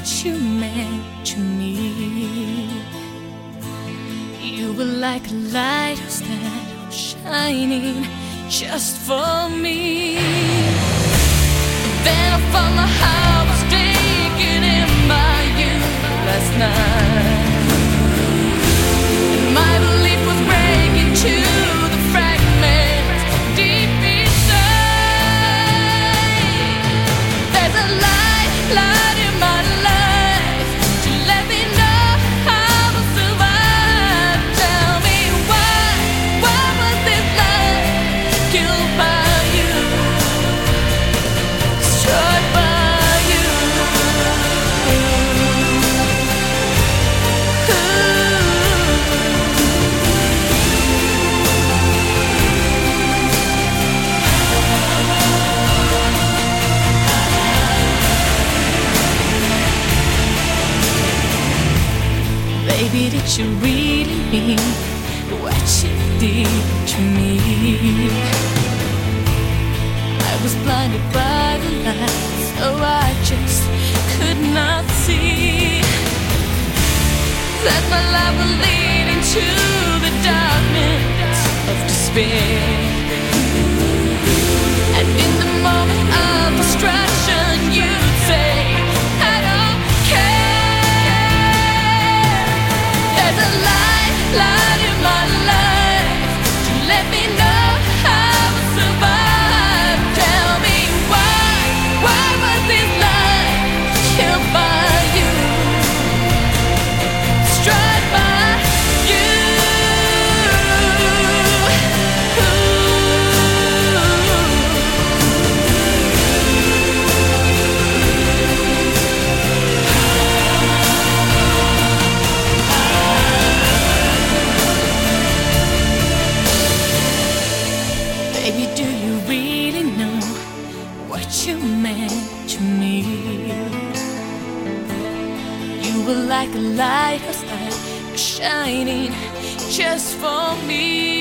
what you meant to me. You were like a lighthouse that was shining just for me. Then I found my heart was taken in by you last night, and my belief was breaking to the fragments deep inside. There's a light in my life to let me know how to survive. Tell me why was this life killed by you, destroyed by you? Baby, did you really mean what you did to me? I was blinded by the light, so I just could not see that my life would lead into the darkness of despair. And in the moment of destruction, you'd say, I don't care. There's a light in my life to let me know how to survive. Tell me why was this life killed by you, destroyed by you? Baby, do you really know what you meant to me? You were like a lighthouse that was shining just for me.